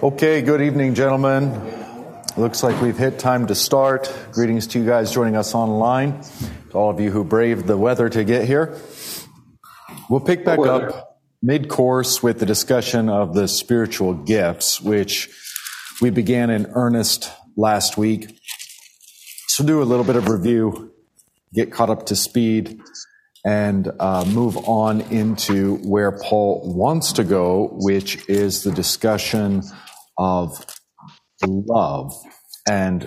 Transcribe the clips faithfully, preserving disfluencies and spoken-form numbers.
Okay, good evening, gentlemen. Looks like we've hit time to start. Greetings to you guys joining us online, to all of you who braved the weather to get here. We'll pick back up mid-course with the discussion of the spiritual gifts, which we began in earnest last week. So do a little bit of review, get caught up to speed, and uh, move on into where Paul wants to go, which is the discussion of love. And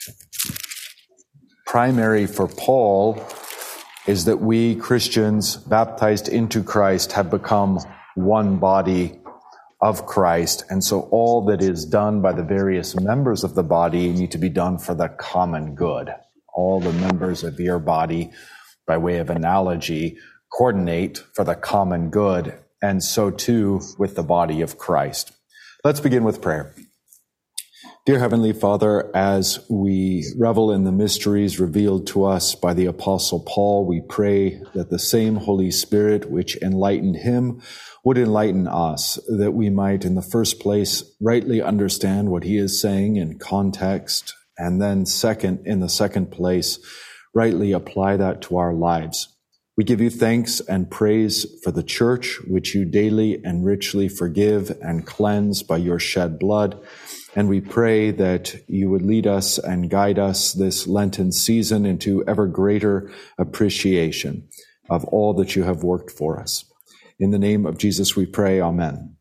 primary for Paul is that we Christians baptized into Christ have become one body of Christ. And so all that is done by the various members of the body need to be done for the common good. All the members of your body, by way of analogy, coordinate for the common good, and so too with the body of Christ. Let's begin with prayer. Dear Heavenly Father, as we revel in the mysteries revealed to us by the Apostle Paul, we pray that the same Holy Spirit which enlightened him would enlighten us, that we might in the first place rightly understand what he is saying in context, and then second, in the second place, rightly apply that to our lives. We give you thanks and praise for the church, which you daily and richly forgive and cleanse by your shed blood. And we pray that you would lead us and guide us this Lenten season into ever greater appreciation of all that you have worked for us. In the name of Jesus we pray, amen.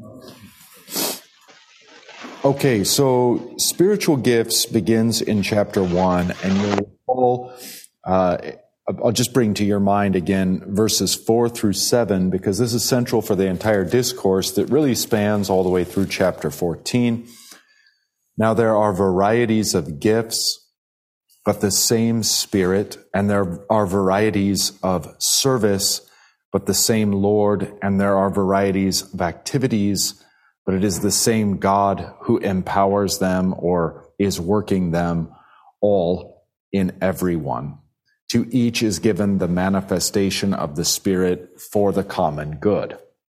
Okay, so spiritual gifts begins in chapter one, and you'll recall, uh, I'll just bring to your mind again verses four through seven, because this is central for the entire discourse that really spans all the way through chapter fourteen. Now there are varieties of gifts, but the same Spirit, and there are varieties of service, but the same Lord, and there are varieties of activities, but it is the same God who empowers them or is working them all in everyone. To each is given the manifestation of the Spirit for the common good.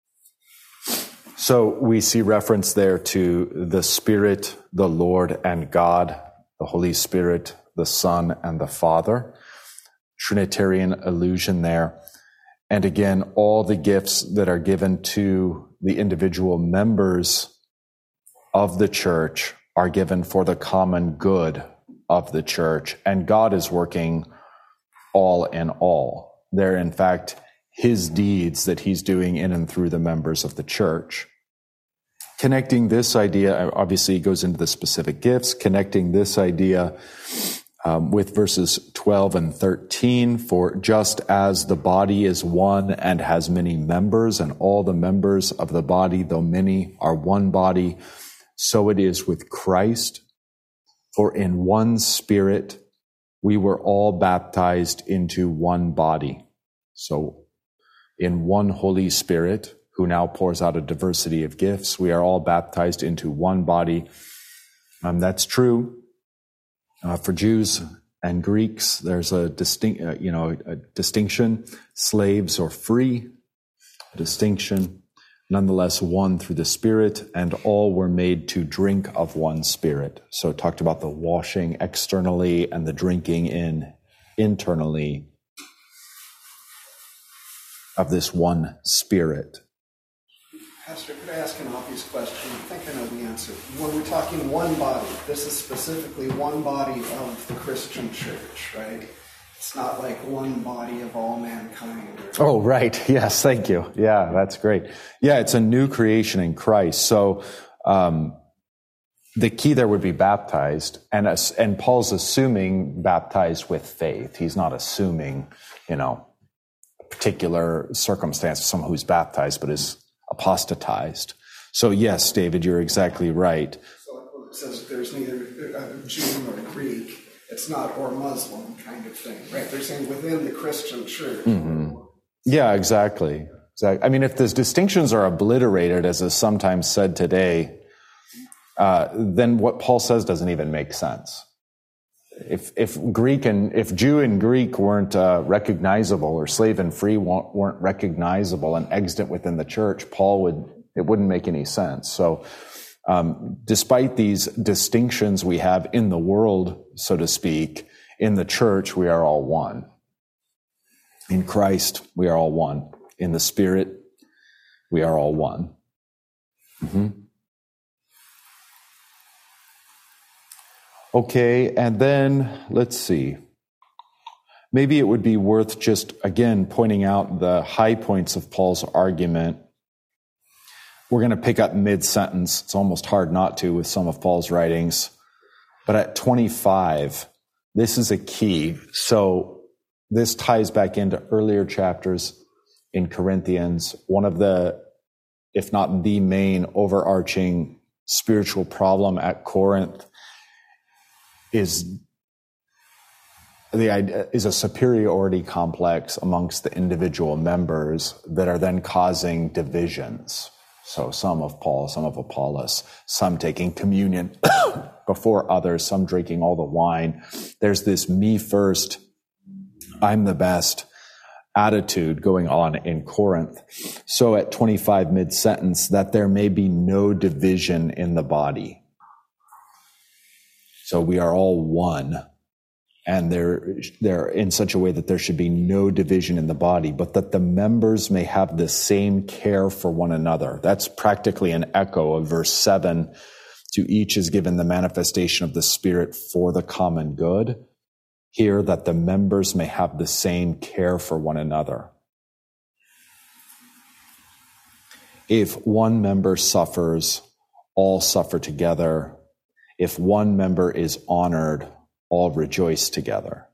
So we see reference there to the Spirit, the Lord, and God, the Holy Spirit, the Son, and the Father. Trinitarian allusion there. And again, all the gifts that are given to the individual members of the church are given for the common good of the church. And God is working all in all. They're, in fact, his deeds that he's doing in and through the members of the church. Connecting this idea, obviously, goes into the specific gifts, connecting this idea um, with verses twelve and thirteen, for just as the body is one and has many members, and all the members of the body, though many, are one body, so it is with Christ. For in one Spirit we were all baptized into one body. So in one Holy Spirit, who now pours out a diversity of gifts, we are all baptized into one body. Um, that's true uh, for Jews and Greeks. There's a distinct, uh, you know, a distinction, slaves or free, a distinction, nonetheless one through the Spirit, and all were made to drink of one Spirit. So it talked about the washing externally and the drinking in internally of this one Spirit. Pastor, could I ask an obvious question? I think I know the answer. When we're talking one body, this is specifically one body of the Christian church, right? It's not like one body of all mankind. Or... Oh, right. Yes, thank you. Yeah, that's great. Yeah, it's a new creation in Christ. So um, the key there would be baptized, and and Paul's assuming baptized with faith. He's not assuming, you know, a particular circumstance of someone who's baptized but is apostatized. So yes, David, you're exactly right. So it says there's neither a Jew nor Greek. It's not or Muslim kind of thing, right? They're saying within the Christian church. Mm-hmm. Yeah, exactly. exactly. I mean, if those distinctions are obliterated, as is sometimes said today, uh, then what Paul says doesn't even make sense. If if Greek and if Jew and Greek weren't uh, recognizable, or slave and free weren't recognizable and extant within the church, Paul would it wouldn't make any sense. So Um, despite these distinctions we have in the world, so to speak, in the church, we are all one. In Christ, we are all one. In the Spirit, we are all one. Mm-hmm. Okay, and then let's see. Maybe it would be worth just, again, pointing out the high points of Paul's argument. We're going to pick up mid-sentence. It's almost hard not to with some of Paul's writings. But at twenty-five, this is a key. So this ties back into earlier chapters in Corinthians. One of the, if not the main overarching spiritual problem at Corinth is the idea is a superiority complex amongst the individual members that are then causing divisions. So some of Paul, some of Apollos, some taking communion before others, some drinking all the wine. There's this me first, I'm the best attitude going on in Corinth. So at twenty-five mid-sentence, that there may be no division in the body. So we are all one. And they're, they're in such a way that there should be no division in the body, but that the members may have the same care for one another. That's practically an echo of verse seven. To each is given the manifestation of the Spirit for the common good. Here, that the members may have the same care for one another. If one member suffers, all suffer together. If one member is honored, all rejoice together.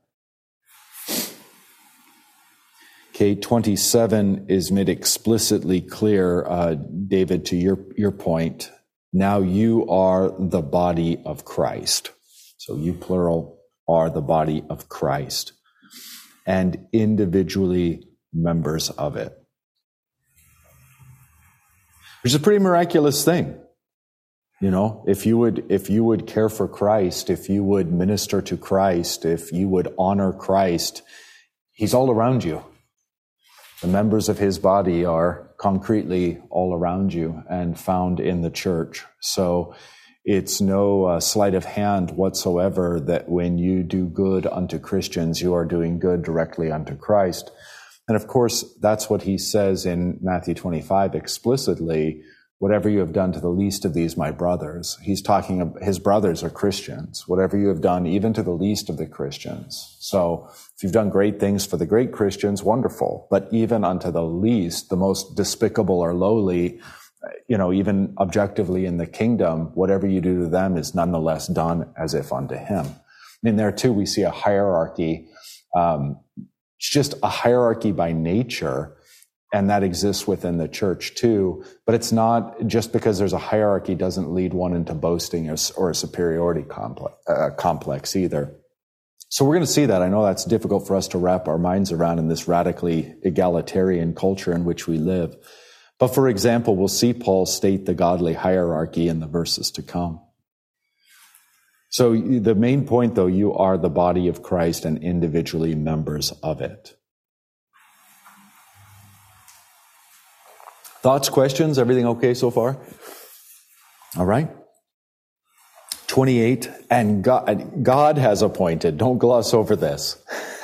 Okay, twenty-seven is made explicitly clear, uh, David, to your, your point. Now you are the body of Christ. So you, plural, are the body of Christ and individually members of it. Which is a pretty miraculous thing. You know, if you would, if you would care for Christ, if you would minister to Christ, if you would honor Christ, he's all around you. The members of his body are concretely all around you and found in the church. So it's no uh, sleight of hand whatsoever that when you do good unto Christians, you are doing good directly unto Christ. And of course, that's what he says in Matthew twenty-five explicitly. Whatever you have done to the least of these, my brothers. He's talking about his brothers are Christians. Whatever you have done, even to the least of the Christians. So if you've done great things for the great Christians, wonderful. But even unto the least, the most despicable or lowly, you know, even objectively in the kingdom, whatever you do to them is nonetheless done as if unto him. In there too, we see a hierarchy. Um, it's just a hierarchy by nature. And that exists within the church too. But it's not just because there's a hierarchy doesn't lead one into boasting or, or a superiority complex, uh, complex either. So we're going to see that. I know that's difficult for us to wrap our minds around in this radically egalitarian culture in which we live. But for example, we'll see Paul state the godly hierarchy in the verses to come. So the main point, though, you are the body of Christ and individually members of it. Thoughts, questions? Everything okay so far? All right. twenty-eight, and God, God has appointed. Don't gloss over this.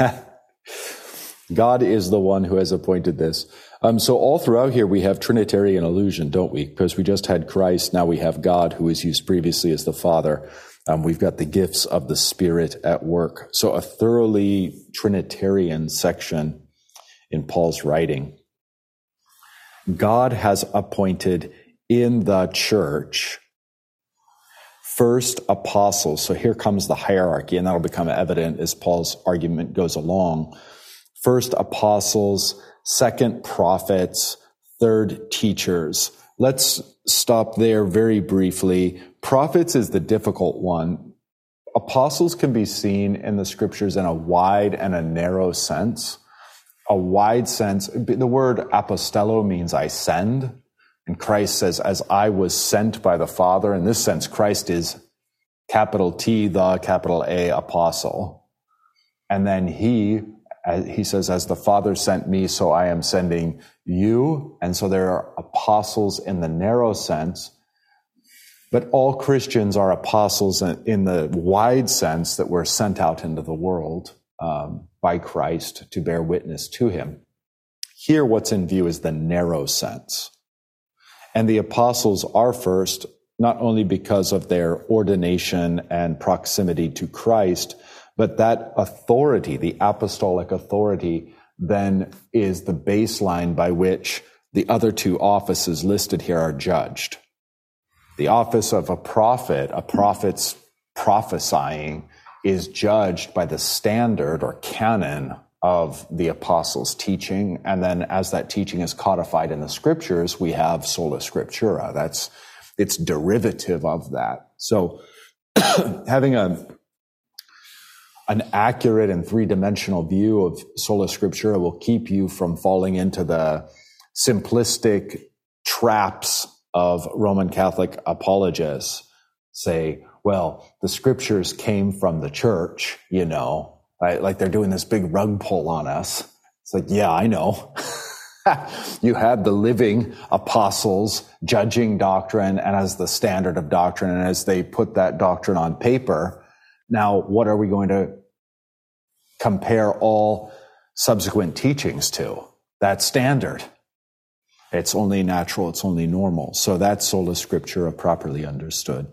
God is the one who has appointed this. Um, so all throughout here we have Trinitarian allusion, don't we? Because we just had Christ, now we have God, who was used previously as the Father. Um, we've got the gifts of the Spirit at work. So a thoroughly Trinitarian section in Paul's writing. God has appointed in the church first apostles. So here comes the hierarchy, and that'll become evident as Paul's argument goes along. First apostles, second prophets, third teachers. Let's stop there very briefly. Prophets is the difficult one. Apostles can be seen in the scriptures in a wide and a narrow sense. A wide sense, the word apostello means I send. And Christ says, as I was sent by the Father. In this sense, Christ is capital T, the capital A, apostle. And then he, he says, as the Father sent me, so I am sending you. And so there are apostles in the narrow sense. But all Christians are apostles in the wide sense that we're sent out into the world um, by Christ to bear witness to him. Here, what's in view is the narrow sense. And the apostles are first, not only because of their ordination and proximity to Christ, but that authority, the apostolic authority, then is the baseline by which the other two offices listed here are judged. The office of a prophet, a prophet's prophesying, is judged by the standard or canon of the apostles' teaching. And then as that teaching is codified in the scriptures, we have sola scriptura. That's, it's derivative of that. So having a, an accurate and three-dimensional view of sola scriptura will keep you from falling into the simplistic traps of Roman Catholic apologists. Say, well, the scriptures came from the church, you know, right? Like they're doing this big rug pull on us. It's like, yeah, I know. You had the living apostles judging doctrine and as the standard of doctrine. And as they put that doctrine on paper, now what are we going to compare all subsequent teachings to? That standard. It's only natural. It's only normal. So that's sola scriptura properly understood.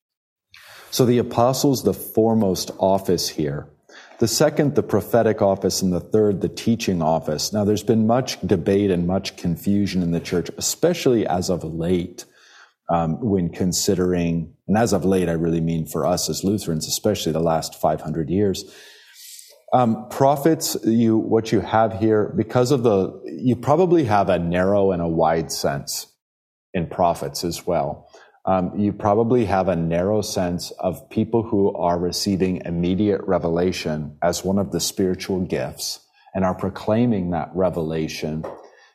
So the apostles, the foremost office here. The second, the prophetic office, and the third, the teaching office. Now, there's been much debate and much confusion in the church, especially as of late, um, when considering, and as of late, I really mean for us as Lutherans, especially the last five hundred years. Um, prophets, you, what you have here, because of the, you probably have a narrow and a wide sense in prophets as well. Um, you probably have a narrow sense of people who are receiving immediate revelation as one of the spiritual gifts and are proclaiming that revelation.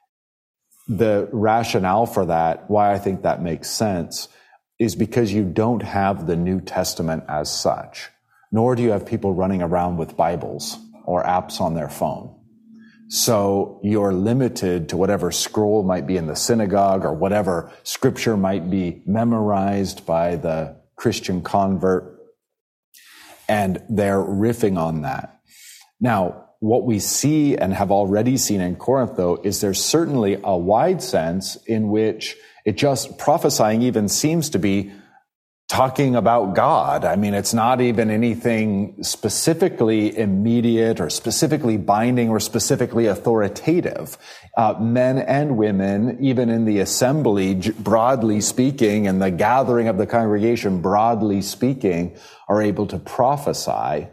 The rationale for that, why I think that makes sense, is because you don't have the New Testament as such, nor do you have people running around with Bibles or apps on their phone. So you're limited to whatever scroll might be in the synagogue or whatever scripture might be memorized by the Christian convert. And they're riffing on that. Now, what we see and have already seen in Corinth, though, is there's certainly a wide sense in which it just, prophesying even seems to be talking about God. I mean, it's not even anything specifically immediate or specifically binding or specifically authoritative. Uh, men and women, even in the assembly, broadly speaking, and the gathering of the congregation, broadly speaking, are able to prophesy.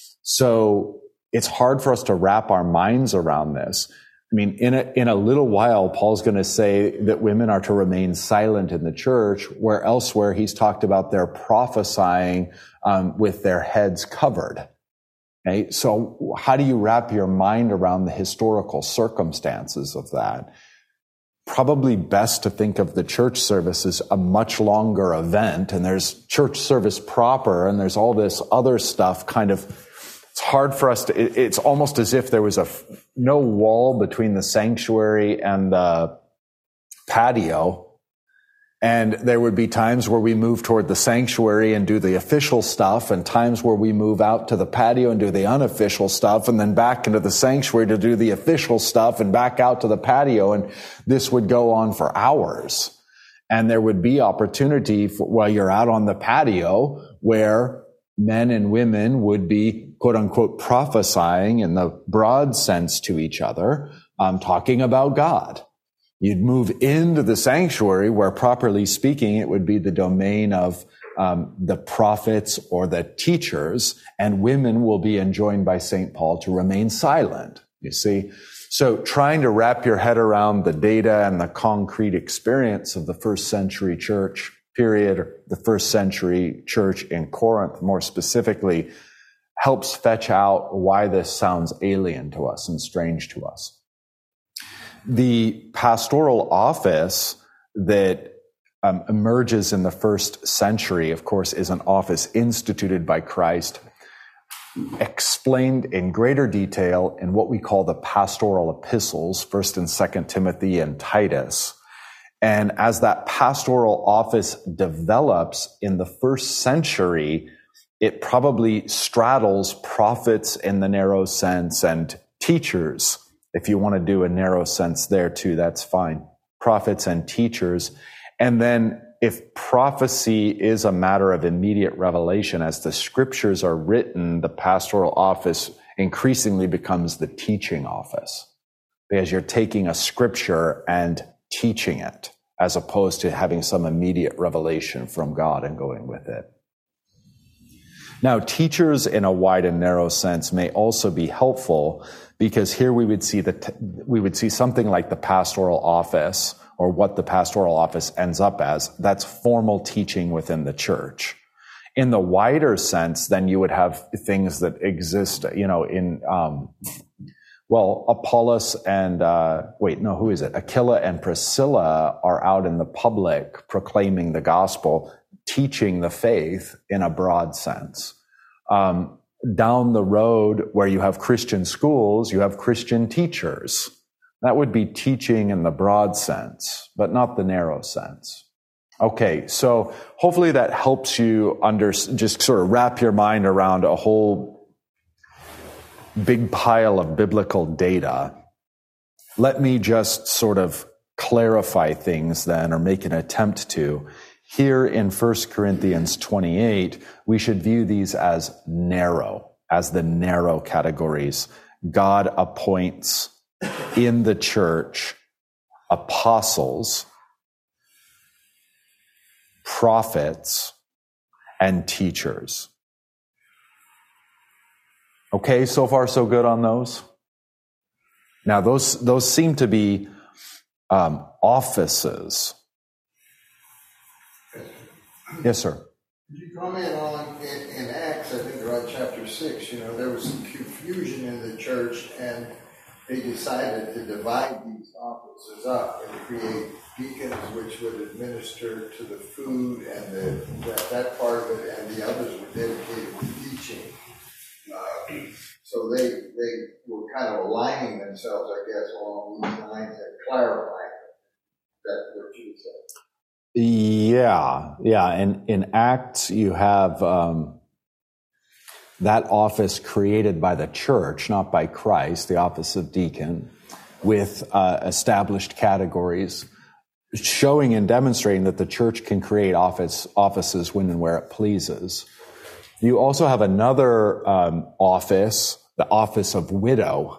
So it's hard for us to wrap our minds around this. I mean, in a, in a little while, Paul's going to say that women are to remain silent in the church, where elsewhere he's talked about their prophesying um, with their heads covered. Okay? So how do you wrap your mind around the historical circumstances of that? Probably best to think of the church service as a much longer event, and there's church service proper, and there's all this other stuff kind of. It's hard for us to, it, it's almost as if there was a, no wall between the sanctuary and the patio. And there would be times where we move toward the sanctuary and do the official stuff, and times where we move out to the patio and do the unofficial stuff, and then back into the sanctuary to do the official stuff, and back out to the patio. And this would go on for hours. And there would be opportunity for, while you're out on the patio where men and women would be, quote unquote, prophesying in the broad sense to each other, um, talking about God. You'd move into the sanctuary where, properly speaking, it would be the domain of um, the prophets or the teachers, and women will be enjoined by Saint Paul to remain silent, you see. So trying to wrap your head around the data and the concrete experience of the first century church period, or the first century church in Corinth more specifically, helps fetch out why this sounds alien to us and strange to us. The pastoral office that um, emerges in the first century, of course, is an office instituted by Christ, explained in greater detail in what we call the pastoral epistles, First and Second Timothy and Titus. And as that pastoral office develops in the first century, it probably straddles prophets in the narrow sense and teachers. If you want to do a narrow sense there too, that's fine. Prophets and teachers. And then if prophecy is a matter of immediate revelation, as the scriptures are written, the pastoral office increasingly becomes the teaching office, because you're taking a scripture and teaching it, as opposed to having some immediate revelation from God and going with it. Now, teachers in a wide and narrow sense may also be helpful, because here we would see that we would see something like the pastoral office, or what the pastoral office ends up as. That's formal teaching within the church. In the wider sense, then you would have things that exist, you know, in, um, well, Apollos and, uh, wait, no, who is it? Aquila and Priscilla are out in the public proclaiming the gospel, teaching the faith in a broad sense. Um, down the road where you have Christian schools, you have Christian teachers. That would be teaching in the broad sense, but not the narrow sense. Okay, so hopefully that helps you under, just sort of wrap your mind around a whole big pile of biblical data. Let me just sort of clarify things then, or make an attempt to. Here in First Corinthians twenty-eight, we should view these as narrow, as the narrow categories. God appoints in the church apostles, prophets, and teachers. Okay, so far so good on those? Now, those those seem to be um, offices. Yes, sir. Could you comment on, in, in Acts, I think around chapter six, you know, there was some confusion in the church, and they decided to divide these offices up and create deacons, which would administer to the food and the, that, that part of it, and the others were dedicated to teaching. Uh, so they they were kind of aligning themselves, I guess, along these lines and clarifying that what you said. Yeah, yeah. And in Acts, you have um, that office created by the church, not by Christ, the office of deacon, with uh, established categories, showing and demonstrating that the church can create office offices when and where it pleases. You also have another um, office, the office of widow.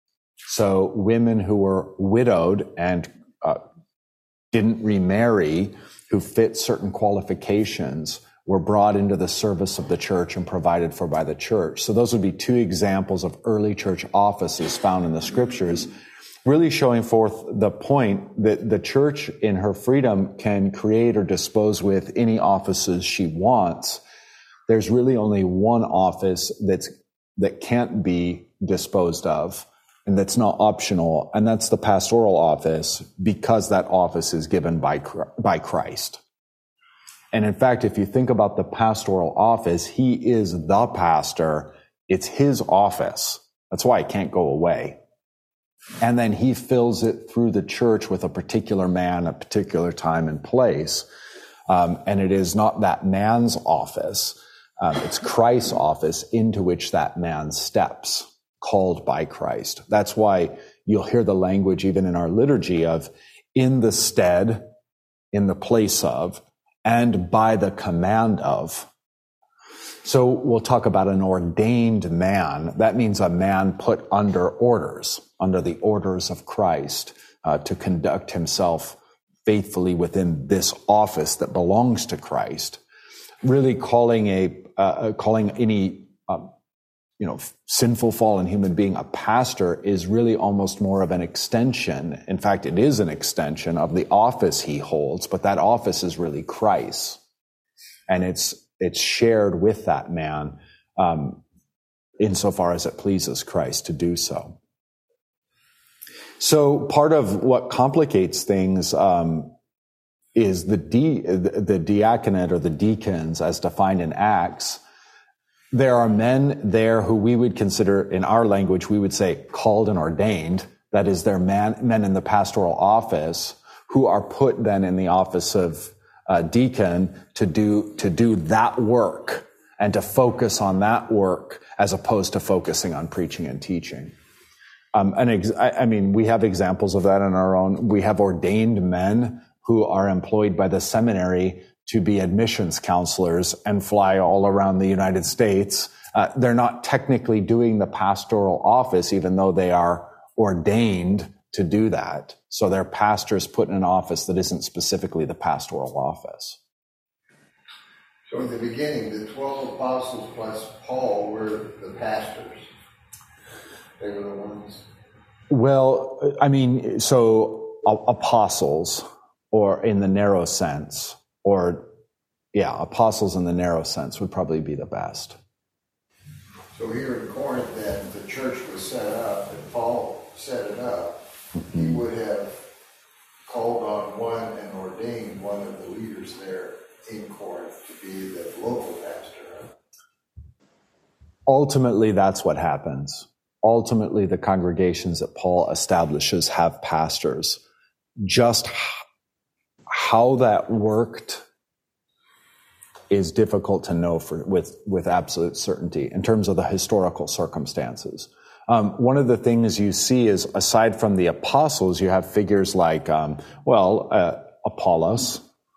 So women who were widowed and uh, didn't remarry, who fit certain qualifications, were brought into the service of the church and provided for by the church. So those would be two examples of early church offices found in the scriptures, really showing forth the point that the church in her freedom can create or dispose with any offices she wants. There's really only one office that's that can't be disposed of, and that's not optional, and that's the pastoral office, because that office is given by by Christ. And in fact, if you think about the pastoral office, he is the pastor. It's his office. That's why it can't go away. And then he fills it through the church with a particular man, a particular time and place. Um, and it is not that man's office. Um, it's Christ's office into which that man steps, called by Christ. That's why you'll hear the language even in our liturgy of in the stead, in the place of, and by the command of. So we'll talk about an ordained man. That means a man put under orders, under the orders of Christ, uh, to conduct himself faithfully within this office that belongs to Christ. Really calling a, uh, calling any, um, you know, sinful fallen human being a pastor is really almost more of an extension. In fact, it is an extension of the office he holds, but that office is really Christ. And it's, it's shared with that man, um, insofar as it pleases Christ to do so. So part of what complicates things, um, is the de- the diaconate or the deacons as defined in Acts. There are men there who we would consider, in our language, we would say called and ordained. That is, they're man, men in the pastoral office who are put then in the office of uh, deacon to do, to do that work and to focus on that work as opposed to focusing on preaching and teaching. Um, and ex- I, I mean, we have examples of that in our own. We have ordained men who are employed by the seminary to be admissions counselors and fly all around the United States. Uh, they're not technically doing the pastoral office, even though they are ordained to do that. So they're pastors put in an office that isn't specifically the pastoral office. So in the beginning, the twelve apostles plus Paul were the pastors. They were the ones. Well, I mean, so uh, apostles, or in the narrow sense, or yeah, apostles in the narrow sense would probably be the best. So here in Corinth, then, the church was set up, and Paul set it up. Mm-hmm. He would have called on one and ordained one of the leaders there in Corinth to be the local pastor. Ultimately, that's what happens. Ultimately, the congregations that Paul establishes have pastors. Just how that worked is difficult to know for, with, with absolute certainty in terms of the historical circumstances. Um, one of the things you see is, aside from the apostles, you have figures like, um, well, uh, Apollos,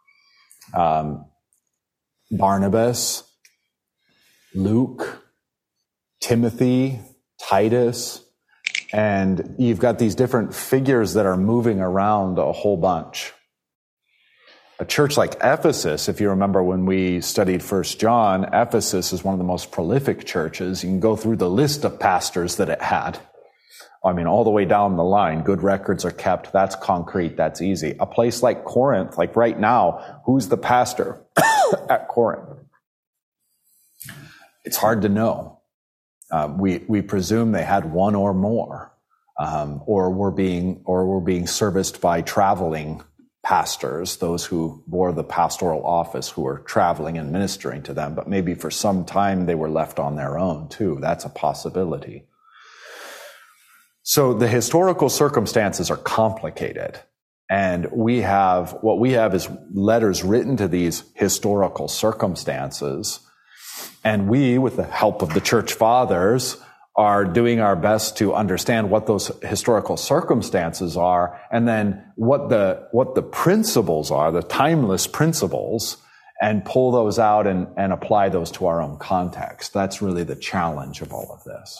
um, Barnabas, Luke, Timothy, Titus, and you've got these different figures that are moving around a whole bunch. A church like Ephesus, if you remember when we studied First John, Ephesus is one of the most prolific churches. You can go through the list of pastors that it had. I mean, all the way down the line, good records are kept. That's concrete. That's easy. A place like Corinth, like right now, who's the pastor at Corinth? It's hard to know. Um, we, we presume they had one or more, um, or were being, or were being serviced by traveling pastors, those who bore the pastoral office, who were traveling and ministering to them, but maybe for some time they were left on their own too. That's a possibility. So the historical circumstances are complicated, and we have, what we have is letters written to these historical circumstances, and we, with the help of the church fathers, are doing our best to understand what those historical circumstances are, and then what the what the principles are, the timeless principles, and pull those out and, and apply those to our own context. That's really the challenge of all of this.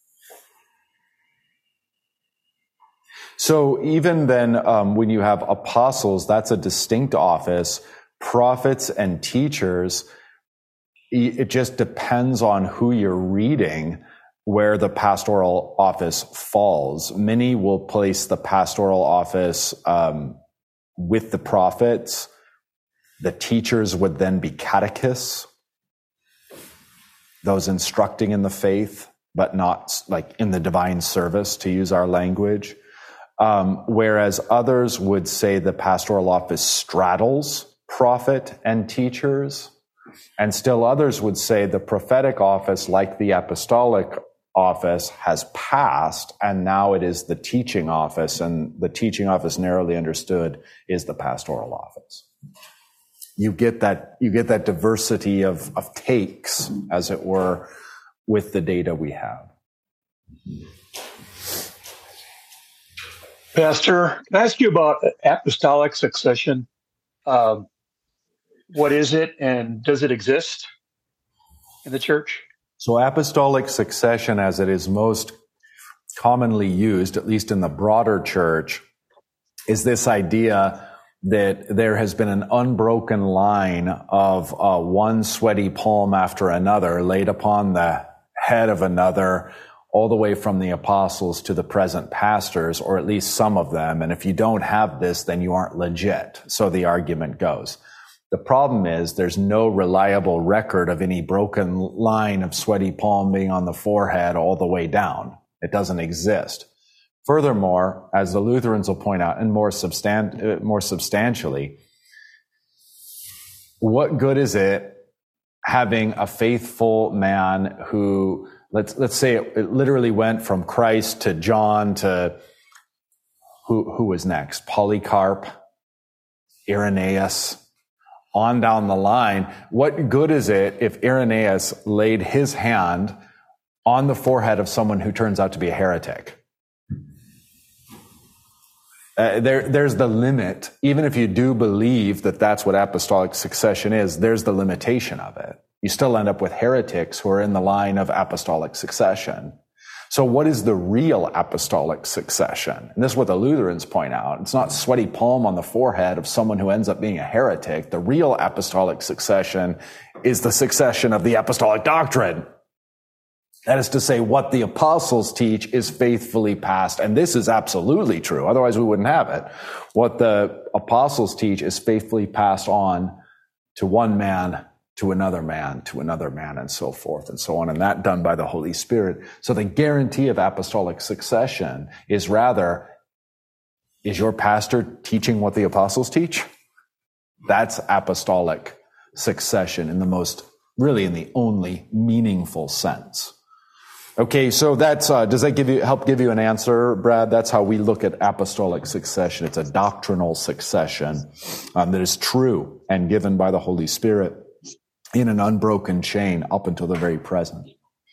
So even then, um, when you have apostles, that's a distinct office. Prophets and teachers, it just depends on who you're reading where the pastoral office falls. Many will place the pastoral office um, with the prophets. The teachers would then be catechists, those instructing in the faith, but not like in the divine service, to use our language. Um, whereas others would say the pastoral office straddles prophet and teachers. And still others would say the prophetic office, like the apostolic office, has passed, and now it is the teaching office, and the teaching office, narrowly understood, is the pastoral office. You get that, you get that diversity of, of takes, as it were, with the data we have. Pastor, can I ask you about apostolic succession? Um, what is it, and does it exist in the church? So apostolic succession, as it is most commonly used, at least in the broader church, is this idea that there has been an unbroken line of uh, one sweaty palm after another laid upon the head of another, all the way from the apostles to the present pastors, or at least some of them. And if you don't have this, then you aren't legit. So the argument goes. The problem is there's no reliable record of any broken line of sweaty palm being on the forehead all the way down. It doesn't exist. Furthermore, as the Lutherans will point out, and more substan- more substantially, what good is it having a faithful man who, let's let's say it, it literally went from Christ to John to who who was next? Polycarp. Irenaeus, on down the line. What good is it if Irenaeus laid his hand on the forehead of someone who turns out to be a heretic? Uh, there, there's the limit. Even if you do believe that that's what apostolic succession is, there's the limitation of it. You still end up with heretics who are in the line of apostolic succession. So what is the real apostolic succession? And this is what the Lutherans point out. It's not sweaty palm on the forehead of someone who ends up being a heretic. The real apostolic succession is the succession of the apostolic doctrine. That is to say, what the apostles teach is faithfully passed. And this is absolutely true. Otherwise, we wouldn't have it. What the apostles teach is faithfully passed on to one man, to another man, to another man, and so forth and so on. And that done by the Holy Spirit. So the guarantee of apostolic succession is rather, is your pastor teaching what the apostles teach? That's apostolic succession in the most, really in the only meaningful sense. Okay, so that's, uh, does that give you, help give you an answer, Brad? That's how we look at apostolic succession. It's a doctrinal succession um, that is true and given by the Holy Spirit in an unbroken chain up until the very present.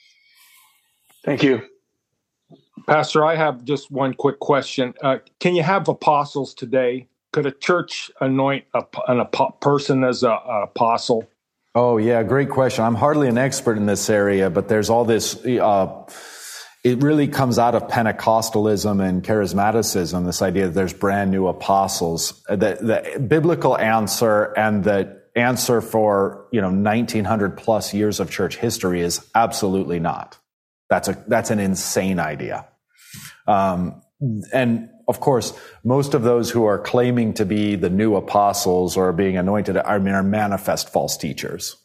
Thank you. Pastor, I have just one quick question. Uh, can you have apostles today? Could a church anoint a, an, a person as an apostle? Oh, yeah, great question. I'm hardly an expert in this area, but there's all this, uh, it really comes out of Pentecostalism and charismaticism, this idea that there's brand new apostles. The, the biblical answer and the answer for, you know, nineteen hundred plus years of church history is absolutely not. That's a, that's an insane idea. Um, and of course, most of those who are claiming to be the new apostles or being anointed, I mean, are manifest false teachers.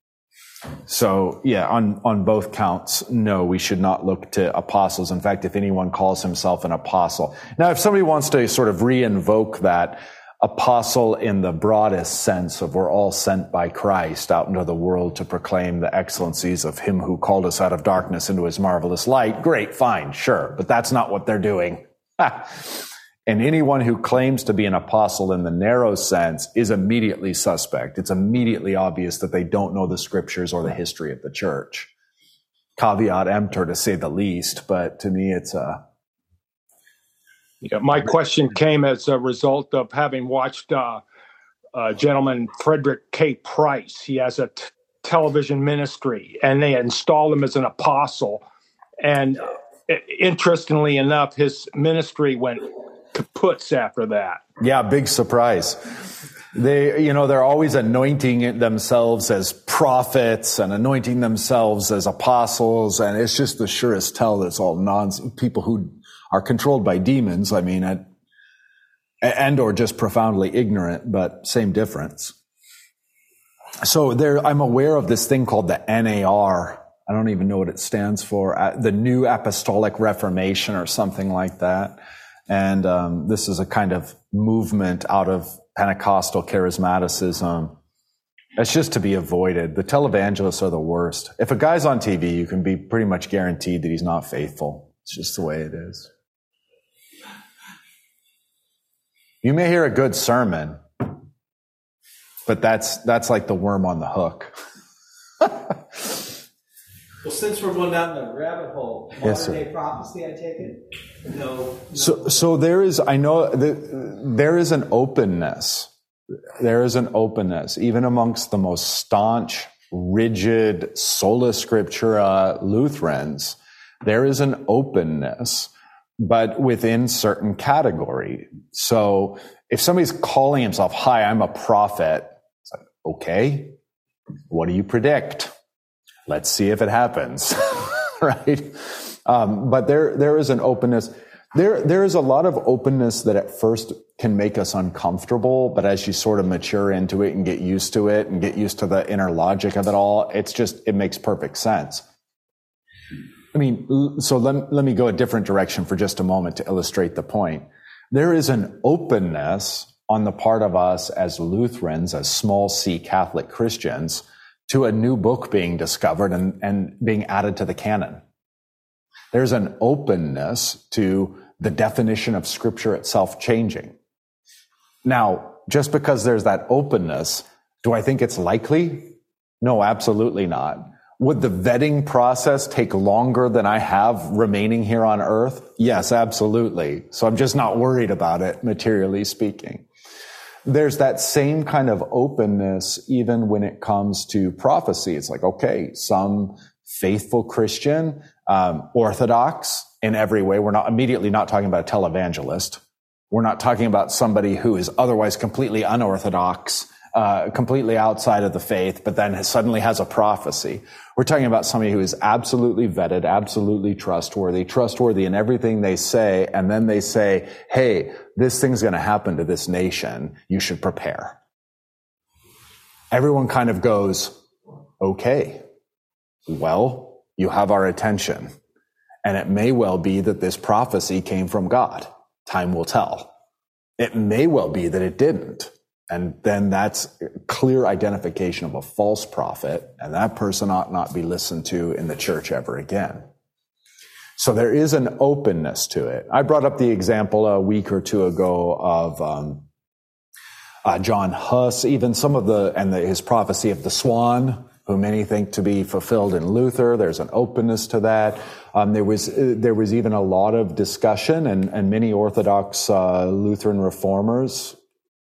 So, yeah, on, on both counts, no, we should not look to apostles. In fact, if anyone calls himself an apostle. Now, if somebody wants to sort of re-invoke that apostle in the broadest sense of we're all sent by Christ out into the world to proclaim the excellencies of him who called us out of darkness into his marvelous light, great, fine, sure. But that's not what they're doing. And anyone who claims to be an apostle in the narrow sense is immediately suspect. It's immediately obvious that they don't know the scriptures or the history of the church. Caveat emptor, to say the least, but to me it's a... Yeah, my question came as a result of having watched uh, a gentleman, Frederick K. Price. He has a t- television ministry, and they installed him as an apostle. And uh, interestingly enough, his ministry went kaputs after that. Yeah, big surprise. They, you know, they're always anointing themselves as prophets and anointing themselves as apostles, and it's just the surest tell that it's all nonsense. People who are controlled by demons, I mean, at, and or just profoundly ignorant, but same difference. So there, I'm aware of this thing called the N A R. I don't even know what it stands for. Uh, the New Apostolic Reformation or something like that. And um, this is a kind of movement out of Pentecostal charismaticism. It's just to be avoided. The televangelists are the worst. If a guy's on T V, you can be pretty much guaranteed that he's not faithful. It's just the way it is. You may hear a good sermon, but that's that's like the worm on the hook. Well, since we're going down the rabbit hole, modern yes, day prophecy, I take it? No. no. So, so there is, I know that there is an openness. There is an openness, even amongst the most staunch, rigid, sola scriptura Lutherans. There is an openness, but within certain category. So if somebody's calling himself, hi, I'm a prophet, it's like, okay, what do you predict? Let's see if it happens, right? Um, but there, there is an openness. There, there is a lot of openness that at first can make us uncomfortable, but as you sort of mature into it and get used to it and get used to the inner logic of it all, it's just, it makes perfect sense. I mean, so let, let me go a different direction for just a moment to illustrate the point. There is an openness on the part of us as Lutherans, as small c Catholic Christians, to a new book being discovered and, and being added to the canon. There's an openness to the definition of Scripture itself changing. Now, just because there's that openness, do I think it's likely? No, absolutely not. Would the vetting process take longer than I have remaining here on earth? Yes, absolutely. So I'm just not worried about it, materially speaking. There's that same kind of openness even when it comes to prophecy. It's like, okay, some faithful Christian, um, orthodox in every way. We're not immediately not talking about a televangelist. We're not talking about somebody who is otherwise completely unorthodox, uh, completely outside of the faith, but then suddenly has a prophecy. We're talking about somebody who is absolutely vetted, absolutely trustworthy, trustworthy in everything they say, and then they say, hey, this thing's going to happen to this nation. You should prepare. Everyone kind of goes, okay, well, you have our attention. And it may well be that this prophecy came from God. Time will tell. It may well be that it didn't. And then that's clear identification of a false prophet, and that person ought not be listened to in the church ever again. So there is an openness to it. I brought up the example a week or two ago of um, uh, John Huss, even some of the, and the, his prophecy of the swan, who many think to be fulfilled in Luther. There's an openness to that. Um, there was uh, there was even a lot of discussion, and, and many Orthodox uh, Lutheran reformers,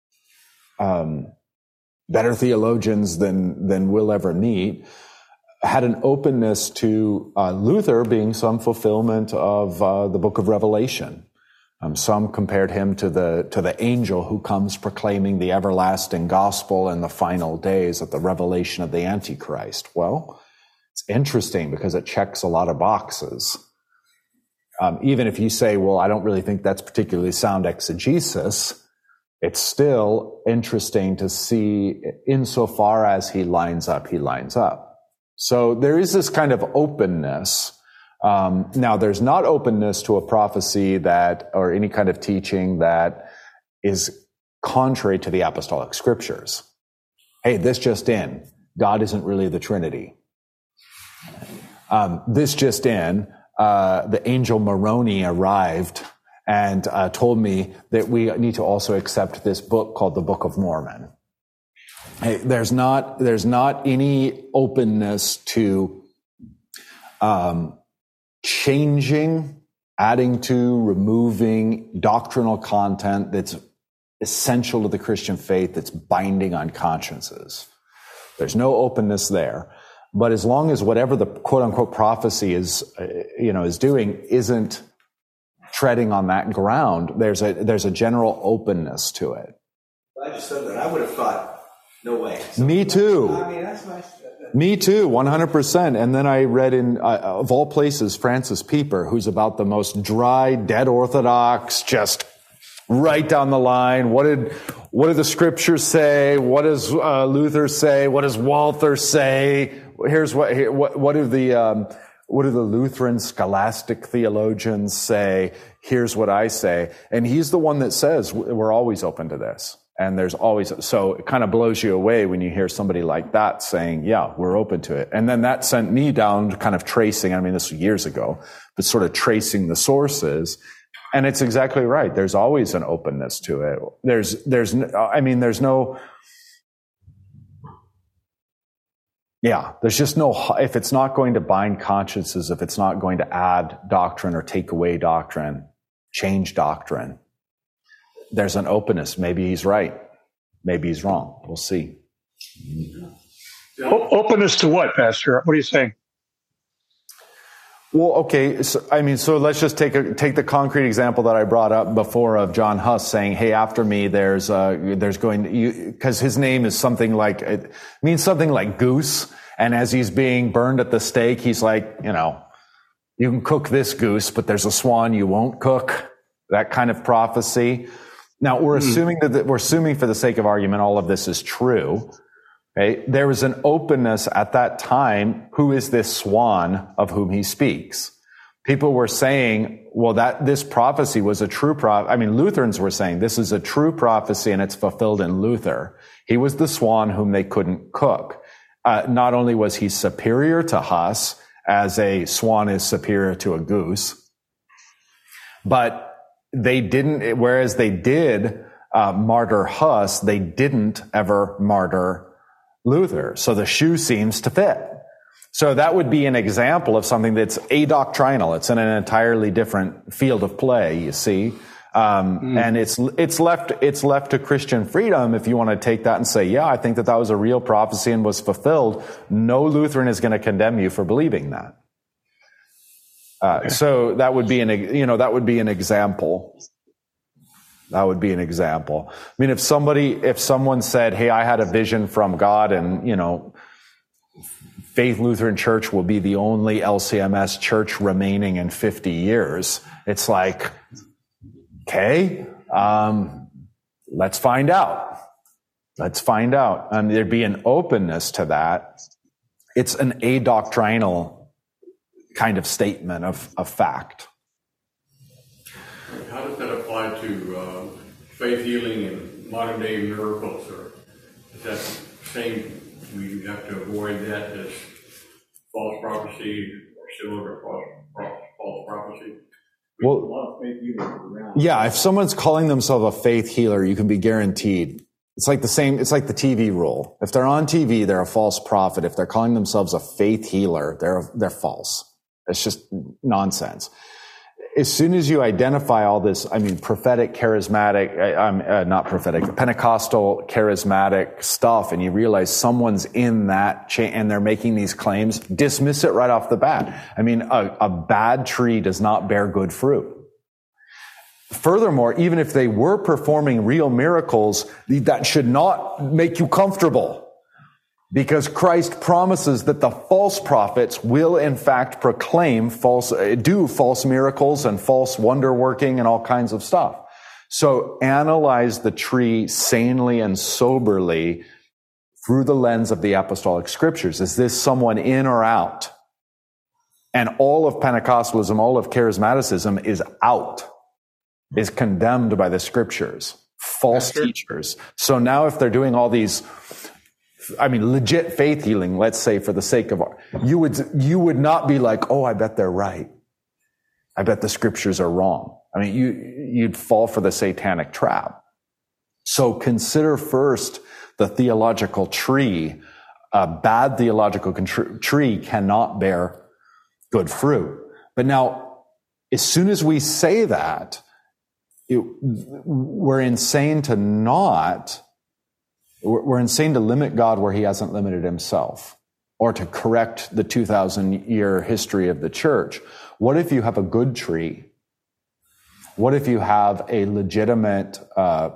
um, better theologians than than we'll ever meet, had an openness to uh, Luther being some fulfillment of uh, the book of Revelation. Um, some compared him to the to the angel who comes proclaiming the everlasting gospel in the final days at the revelation of the Antichrist. Well, it's interesting because it checks a lot of boxes. Um, even if you say, well, I don't really think that's particularly sound exegesis, it's still interesting to see insofar as he lines up, he lines up. So there is this kind of openness. Um, now, there's not openness to a prophecy that, or any kind of teaching that is contrary to the apostolic scriptures. Hey, this just in, God isn't really the Trinity. Um, this just in, uh, the angel Moroni arrived and uh, told me that we need to also accept this book called the Book of Mormon. Hey, there's not, there's not any openness to, um, changing, adding to, removing doctrinal content that's essential to the Christian faith, that's binding on consciences. There's no openness there. But as long as whatever the quote unquote prophecy is, uh, you know, is doing isn't treading on that ground, there's a, there's a general openness to it. I just said that. I would have thought, no way. So, Me too. I mean, that's my... Me too, one hundred percent. And then I read in, uh, of all places, Francis Pieper, who's about the most dry, dead orthodox, just right down the line. What did, what do the scriptures say? What does uh, Luther say? What does Walther say? Here's what, here, what, what do the, um, what do the Lutheran scholastic theologians say? Here's what I say. And he's the one that says we're always open to this. And there's always, so it kind of blows you away when you hear somebody like that saying, yeah, we're open to it. And then that sent me down kind of tracing, I mean, this was years ago, but sort of tracing the sources. And it's exactly right. There's always an openness to it. There's, there's, I mean, there's no, yeah, there's just no, if it's not going to bind consciences, if it's not going to add doctrine or take away doctrine, change doctrine, there's an openness. Maybe he's right. Maybe he's wrong. We'll see. O- openness to what, Pastor? What are you saying? Well, okay. So, I mean, so let's just take a, take the concrete example that I brought up before of John Huss saying, "Hey, after me, there's uh, there's going to," because his name is something like, it means something like goose, and as he's being burned at the stake, he's like, you know, you can cook this goose, but there's a swan you won't cook. That kind of prophecy. Now, we're assuming that, we're assuming for the sake of argument, all of this is true. Okay? There was an openness at that time. Who is this swan of whom he speaks? People were saying, well, that this prophecy was a true prophecy. I mean, Lutherans were saying this is a true prophecy and it's fulfilled in Luther. He was the swan whom they couldn't cook. Uh, not only was he superior to Huss, as a swan is superior to a goose, but they didn't, whereas they did uh, martyr Huss, they didn't ever martyr Luther. So the shoe seems to fit. So that would be an example of something that's adoctrinal. It's in an entirely different field of play, you see. Um, mm. And it's, it's left, it's left to Christian freedom if you want to take that and say, yeah, I think that that was a real prophecy and was fulfilled. No Lutheran is going to condemn you for believing that. Uh, okay. So that would be an, you know, that would be an example. That would be an example. I mean, if somebody, if someone said, hey, I had a vision from God and, you know, Faith Lutheran Church will be the only L C M S church remaining in fifty years. It's like, okay, um, let's find out. Let's find out. And there'd be an openness to that. It's an adoctrinal kind of statement of, of fact. How does that apply to uh, faith healing and modern day miracles? Or is that the same? We have to avoid that as false prophecy or similar to false, false prophecy? Well, yeah, if someone's calling themselves a faith healer, you can be guaranteed. It's like the same, it's like the T V rule. If they're on T V, they're a false prophet. If they're calling themselves a faith healer, they're, they're false. It's just nonsense. As soon as you identify all this, I mean, prophetic, charismatic, I'm uh, not prophetic, Pentecostal, charismatic stuff, and you realize someone's in that chain and they're making these claims, dismiss it right off the bat. I mean, a, a bad tree does not bear good fruit. Furthermore, even if they were performing real miracles, that should not make you comfortable. Because Christ promises that the false prophets will in fact proclaim false, do false miracles and false wonder working and all kinds of stuff. So analyze the tree sanely and soberly through the lens of the apostolic scriptures. Is this someone in or out? And all of Pentecostalism, all of charismaticism is out, is condemned by the scriptures. False Pastor. Teachers. So now if they're doing all these, I mean, legit faith healing, let's say, for the sake of, you would, you would not be like, oh, I bet they're right. I bet the scriptures are wrong. I mean, you, you'd fall for the satanic trap. So consider first the theological tree. A bad theological contr- tree cannot bear good fruit. But now, as soon as we say that, it, we're insane to not We're insane to limit God where he hasn't limited himself, or to correct the two thousand year history of the church. What if you have a good tree? What if you have a legitimate uh,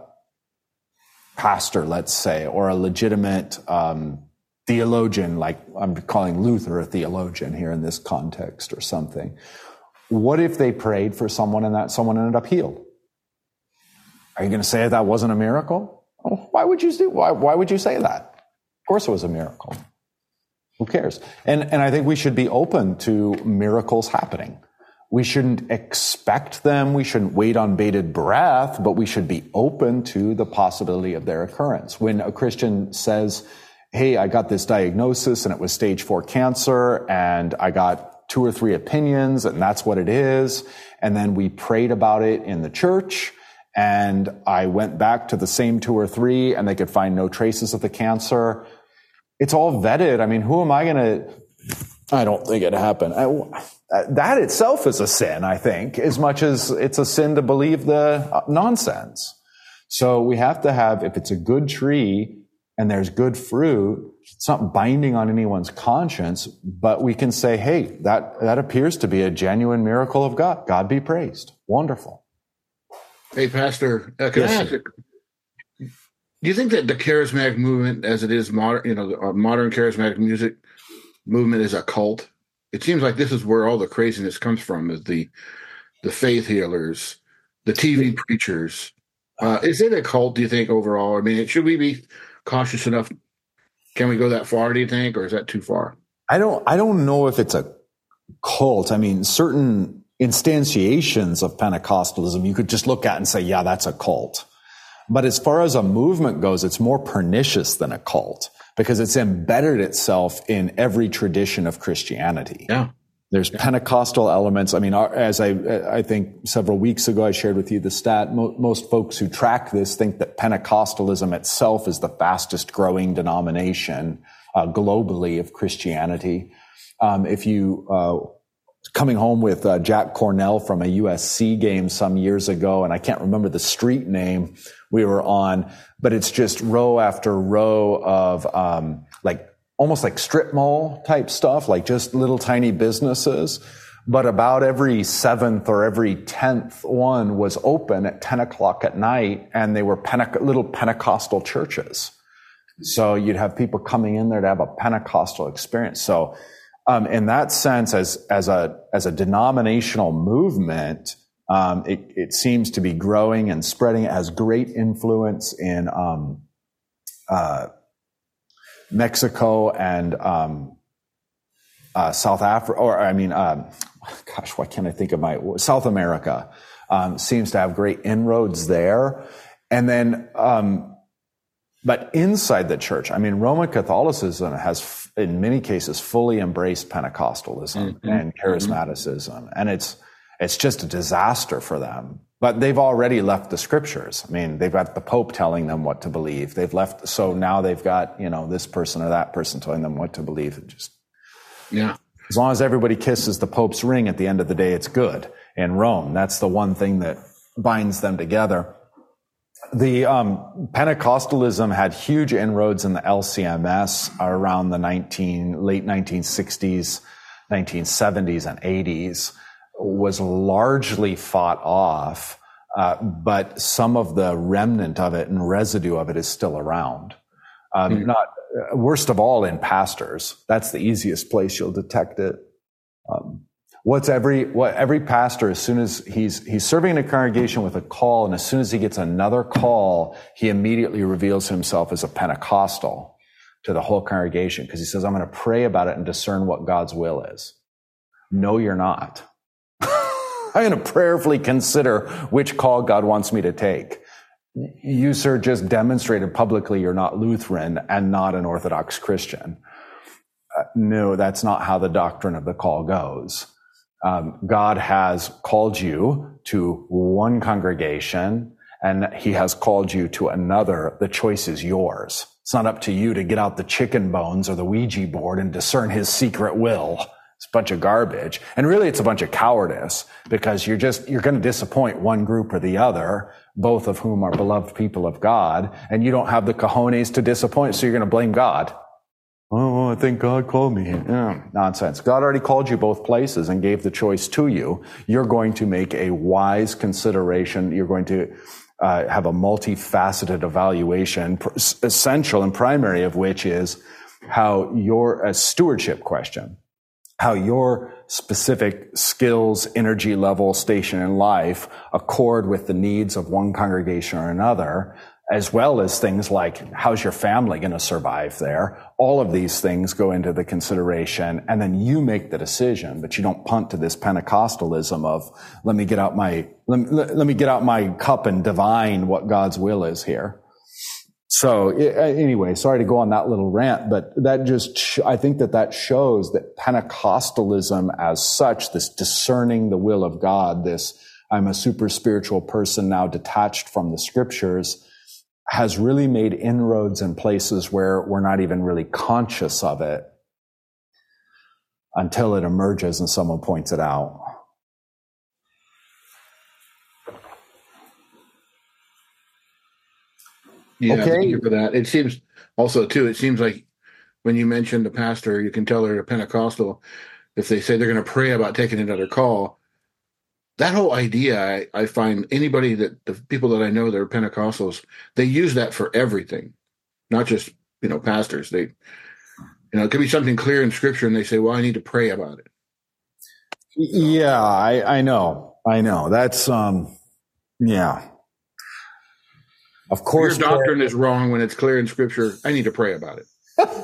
pastor, let's say, or a legitimate um, theologian, like I'm calling Luther a theologian here in this context or something? What if they prayed for someone and that someone ended up healed? Are you going to say that wasn't a miracle? Oh, why would you do? Why, why would you say that? Of course, it was a miracle. Who cares? And and I think we should be open to miracles happening. We shouldn't expect them. We shouldn't wait on bated breath, but we should be open to the possibility of their occurrence. When a Christian says, "Hey, I got this diagnosis, and it was stage four cancer, and I got two or three opinions, and that's what it is," and then we prayed about it in the church. And I went back to the same two or three and they could find no traces of the cancer. It's all vetted. I mean, who am I going to, I don't think it happened. I, that itself is a sin, I think, as much as it's a sin to believe the nonsense. So we have to have, if it's a good tree and there's good fruit, it's not binding on anyone's conscience, but we can say, hey, that, that appears to be a genuine miracle of God. God be praised. Wonderful. Hey, Pastor, uh, can yes, I ask, do you think that the charismatic movement, as it is modern, you know, the uh, modern charismatic music movement, is a cult? It seems like this is where all the craziness comes from: is the the faith healers, the T V preachers. Uh, is it a cult? Do you think overall? I mean, should we be cautious enough? Can we go that far? Do you think, or is that too far? I don't. I don't know if it's a cult. I mean, certain instantiations of Pentecostalism, you could just look at and say, yeah, that's a cult. But as far as a movement goes, it's more pernicious than a cult because it's embedded itself in every tradition of Christianity. Yeah. There's Pentecostal elements. I mean, as I, I think several weeks ago, I shared with you the stat. Most folks who track this think that Pentecostalism itself is the fastest growing denomination uh, globally of Christianity. Um, if you, uh, coming home with uh, Jack Cornell from a U S C game some years ago, and I can't remember the street name we were on, but it's just row after row of um, like almost like strip mall type stuff, like just little tiny businesses. But about every seventh or every tenth one was open at ten o'clock at night, and they were Pente- little Pentecostal churches. So you'd have people coming in there to have a Pentecostal experience. So um, in that sense, as as a as a denominational movement, um, it, it seems to be growing and spreading. It has great influence in um, uh, Mexico and um, uh, South Africa, or I mean, um, gosh, why can't I think of my South America? Um, seems to have great inroads there, and then, um, but inside the church, I mean, Roman Catholicism has, in many cases, fully embraced Pentecostalism mm-hmm. and charismaticism, mm-hmm. and it's it's just a disaster for them. But they've already left the scriptures. I mean, they've got the Pope telling them what to believe. They've left, so now they've got, you know, this person or that person telling them what to believe. It just, yeah. As long as everybody kisses the Pope's ring at the end of the day, it's good. In Rome, that's the one thing that binds them together. The um, Pentecostalism had huge inroads in the L C M S around the nineteen late nineteen sixties, nineteen seventies, and eighties. Was largely fought off, uh, but some of the remnant of it and residue of it is still around. Um, mm-hmm. Not uh, worst of all in pastors. That's the easiest place you'll detect it. Um, what's every what every pastor, as soon as he's he's serving in a congregation with a call, and as soon as he gets another call, he immediately reveals himself as a Pentecostal to the whole congregation, because he says, "I'm going to pray about it and discern what God's will is." No, you're not. I'm going to prayerfully consider which call God wants me to take. You, sir, just demonstrated publicly you're not Lutheran and not an Orthodox Christian. Uh, no, that's not how the doctrine of the call goes. Um, God has called you to one congregation, and he has called you to another. The choice is yours. It's not up to you to get out the chicken bones or the Ouija board and discern his secret will. It's a bunch of garbage. And really, it's a bunch of cowardice, because you're just, you're going to disappoint one group or the other, both of whom are beloved people of God, and you don't have the cojones to disappoint, so you're going to blame God. Oh, I think God called me here. Yeah, nonsense. God already called you both places and gave the choice to you. You're going to make a wise consideration. You're going to uh, have a multifaceted evaluation, essential and primary of which is how your a stewardship question. How your specific skills, energy level, station in life accord with the needs of one congregation or another, as well as things like, how's your family going to survive there? All of these things go into the consideration, and then you make the decision, but you don't punt to this Pentecostalism of, let me get out my, let me, let me get out my cup and divine what God's will is here. So anyway, sorry to go on that little rant, but that just, I think that that shows that Pentecostalism as such, this discerning the will of God, this I'm a super spiritual person now detached from the scriptures, has really made inroads in places where we're not even really conscious of it until it emerges and someone points it out. Yeah, okay. Thank you for that. It seems also, too, it seems like when you mention the pastor, you can tell they're a Pentecostal. If they say they're going to pray about taking another call, that whole idea, I, I find anybody that, the people that I know that are Pentecostals, they use that for everything, not just, you know, pastors. They, you know, it could be something clear in Scripture, and they say, well, I need to pray about it. Yeah, I, I know. I know. That's, um, yeah. Of course, your doctrine is wrong when it's clear in Scripture. I need to pray about it.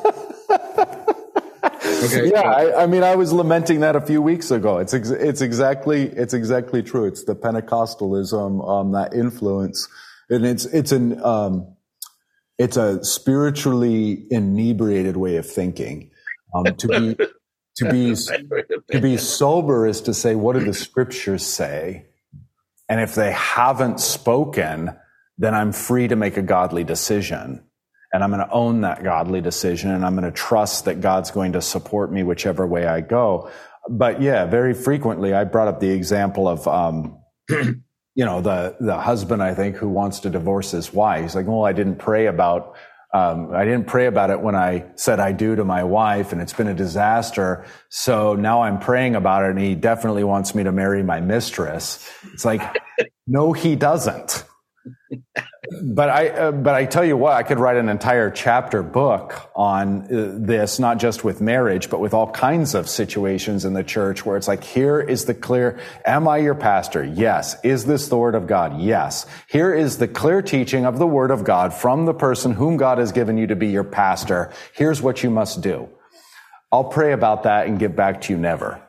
Okay. Yeah, I, I mean, I was lamenting that a few weeks ago. It's ex- it's exactly it's exactly true. It's the Pentecostalism, um, that influence, and it's it's an um, it's a spiritually inebriated way of thinking. Um, to be To be, to be sober is to say, what do the scriptures say? And if they haven't spoken, then I'm free to make a godly decision. And I'm going to own that godly decision, and I'm going to trust that God's going to support me whichever way I go. But yeah, very frequently I brought up the example of, um, you know, the, the husband, I think, who wants to divorce his wife. He's like, well, I didn't pray about, um, I didn't pray about it when I said I do to my wife, and it's been a disaster. So now I'm praying about it, and he definitely wants me to marry my mistress. It's like, no, he doesn't. But I, uh, but I tell you what, I could write an entire chapter book on uh, this, not just with marriage, but with all kinds of situations in the church where it's like, here is the clear, am I your pastor? Yes. Is this the word of God? Yes. Here is the clear teaching of the word of God from the person whom God has given you to be your pastor. Here's what you must do. I'll pray about that and get back to you never.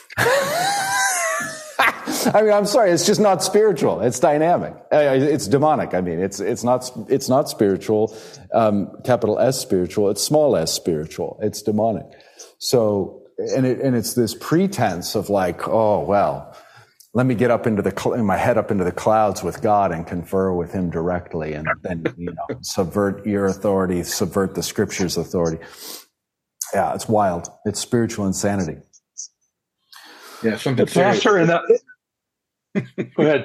I mean, I'm sorry. It's just not spiritual. It's dynamic. It's demonic. I mean, it's it's not it's not spiritual. Um, capital S spiritual. It's small s spiritual. It's demonic. So, and it and it's this pretense of like, oh well, let me get up into the my head up into the clouds with God and confer with Him directly, and then you know subvert your authority, subvert the Scripture's authority. Yeah, it's wild. It's spiritual insanity. Yeah, something. The pastor in the. Go ahead.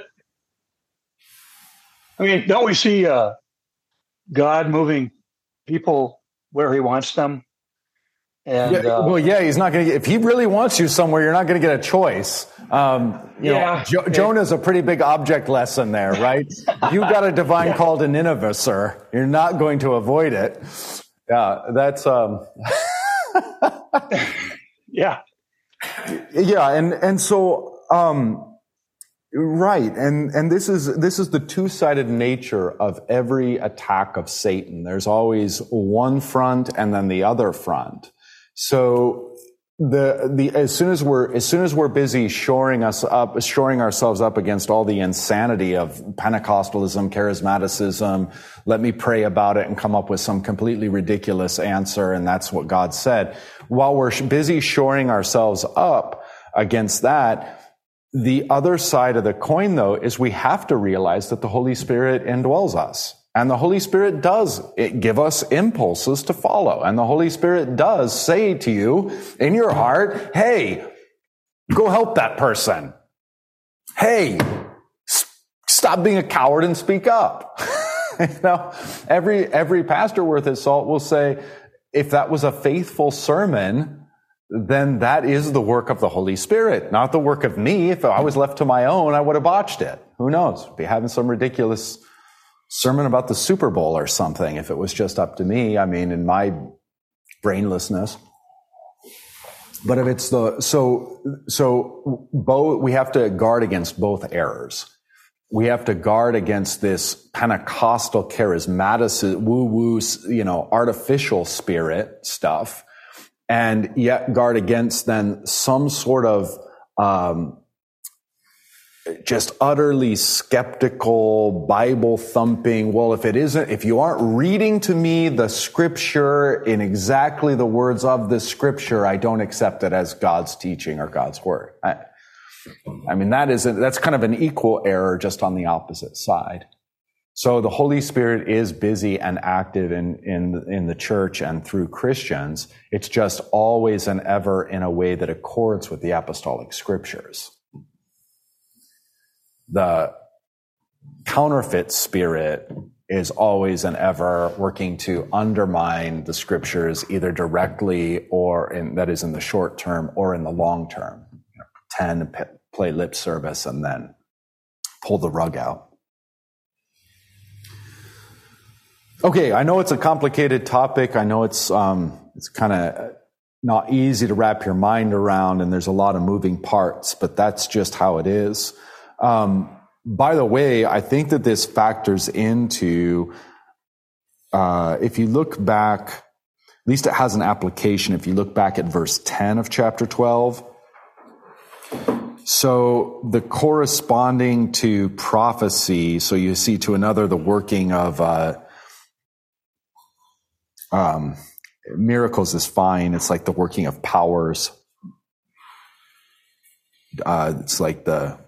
I mean, don't we see uh, God moving people where He wants them? And yeah, uh, well, yeah, He's not going to. If He really wants you somewhere, you're not going to get a choice. Um, you yeah, know, jo- Jonah's a pretty big object lesson there, right? You got a divine yeah. call to Nineveh, sir. You're not going to avoid it. Yeah, that's. Um... yeah, yeah, and and so. Um, Right. And, and this is, this is the two-sided nature of every attack of Satan. There's always one front and then the other front. So the, the, as soon as we're, as soon as we're busy shoring us up, shoring ourselves up against all the insanity of Pentecostalism, charismaticism, let me pray about it and come up with some completely ridiculous answer. And that's what God said. While we're busy shoring ourselves up against that, the other side of the coin, though, is we have to realize that the Holy Spirit indwells us. And the Holy Spirit does give us impulses to follow. And the Holy Spirit does say to you in your heart, hey, go help that person. Hey, stop being a coward and speak up. You know, every, every pastor worth his salt will say, if that was a faithful sermon, then that is the work of the Holy Spirit, not the work of me. If I was left to my own, I would have botched it. Who knows? Be having some ridiculous sermon about the Super Bowl or something if it was just up to me. I mean, in my brainlessness. But if it's the, so, so both, we have to guard against both errors. We have to guard against this Pentecostal charismatic, woo-woo, you know, artificial spirit stuff. And yet guard against then some sort of um, just utterly skeptical, Bible thumping. Well, if it isn't, if you aren't reading to me the Scripture in exactly the words of the Scripture, I don't accept it as God's teaching or God's word. I, I mean, that is a, that's kind of an equal error, just on the opposite side. So the Holy Spirit is busy and active in, in, in the church and through Christians. It's just always and ever in a way that accords with the apostolic scriptures. The counterfeit spirit is always and ever working to undermine the scriptures, either directly or in, that is in the short term or in the long term. You know, pretend, p- play lip service, and then pull the rug out. Okay, I know it's a complicated topic. I know it's um, it's kind of not easy to wrap your mind around, and there's a lot of moving parts, but that's just how it is. Um, by the way, I think that this factors into, uh, if you look back, at least it has an application if you look back at verse ten of chapter twelve. So the corresponding to prophecy, so you see to another the working of uh Um, miracles is fine. It's like the working of powers. Uh, it's like the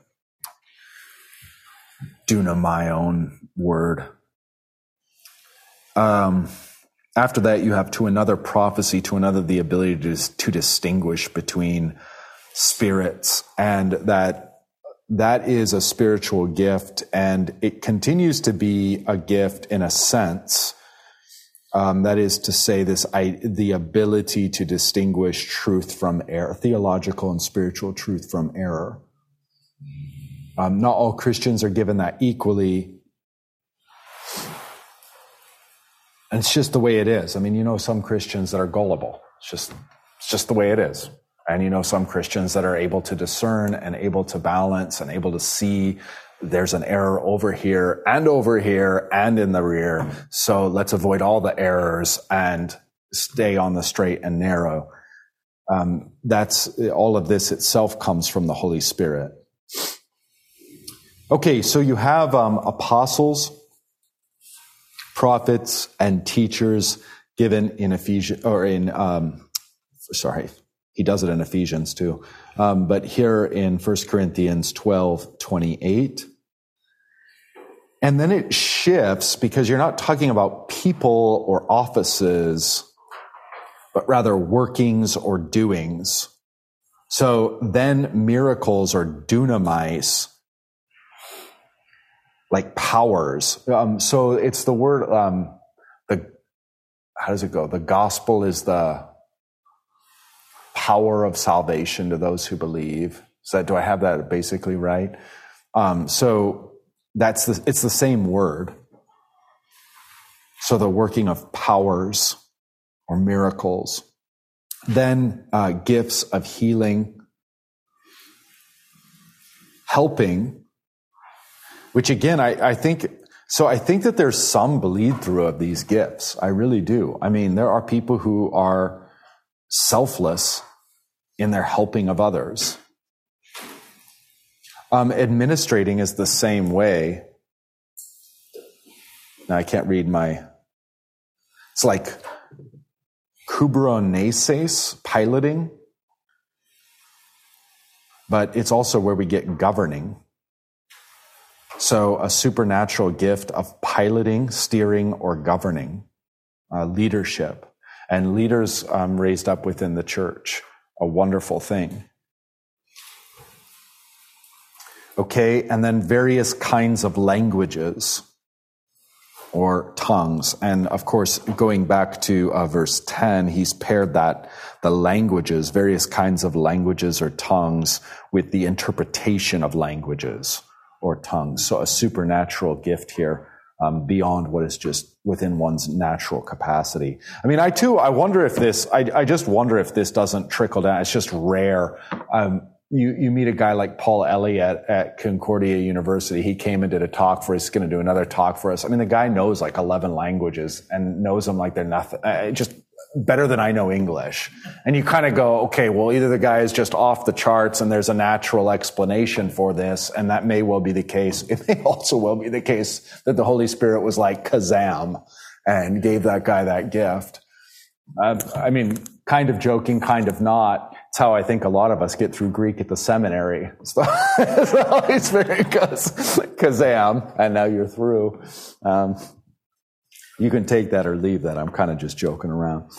dunamaion word. Um, after that, you have to another prophecy, to another the ability to, to distinguish between spirits, and that that is a spiritual gift, and it continues to be a gift in a sense. Um, that is to say, this I, the ability to distinguish truth from error, theological and spiritual truth from error. Um, not all Christians are given that equally. And it's just the way it is. I mean, you know some Christians that are gullible. It's just, it's just the way it is. And you know some Christians that are able to discern and able to balance and able to see there's an error over here and over here and in the rear. So let's avoid all the errors and stay on the straight and narrow. Um, that's all of this itself comes from the Holy Spirit. Okay, so you have um, apostles, prophets, and teachers given in Ephesians, or in, um, sorry, he does it in Ephesians too. Um, but here in First Corinthians twelve twenty-eight. And then it shifts because you're not talking about people or offices, but rather workings or doings. So then miracles or dunamis, like powers. Um, so it's the word, um, the, how does it go? The gospel is the power of salvation to those who believe. So do I have that basically right? Um, so that's the, it's the same word. So the working of powers or miracles. Then uh, gifts of healing, helping, which again, I, I think, so I think that there's some bleed through of these gifts. I really do. I mean, there are people who are selfless in their helping of others. Um, administrating is the same way. Now I can't read my, it's like kubroneses, piloting, but it's also where we get governing. So a supernatural gift of piloting, steering, or governing, uh, leadership, and leaders um, raised up within the church, a wonderful thing. Okay, and then various kinds of languages or tongues. And of course, going back to uh, verse ten, he's paired that, the languages, various kinds of languages or tongues, with the interpretation of languages or tongues. So a supernatural gift here, um, beyond what is just within one's natural capacity. I mean, I too, I wonder if this, I, I just wonder if this doesn't trickle down. It's just rare. Um, you, you meet a guy like Paul Elliott at Concordia University. He came and did a talk for us. He's going to do another talk for us. I mean, the guy knows like eleven languages and knows them like they're nothing. Uh, just better than I know English. And you kind of go, okay, well, either the guy is just off the charts and there's a natural explanation for this, and that may well be the case. It may also well be the case that the Holy Spirit was like Kazam and gave that guy that gift. Uh, I mean, kind of joking, kind of not. It's how I think a lot of us get through Greek at the seminary. So the Holy Spirit goes, Kazam, and now you're through. Um, You can take that or leave that. I'm kind of just joking around.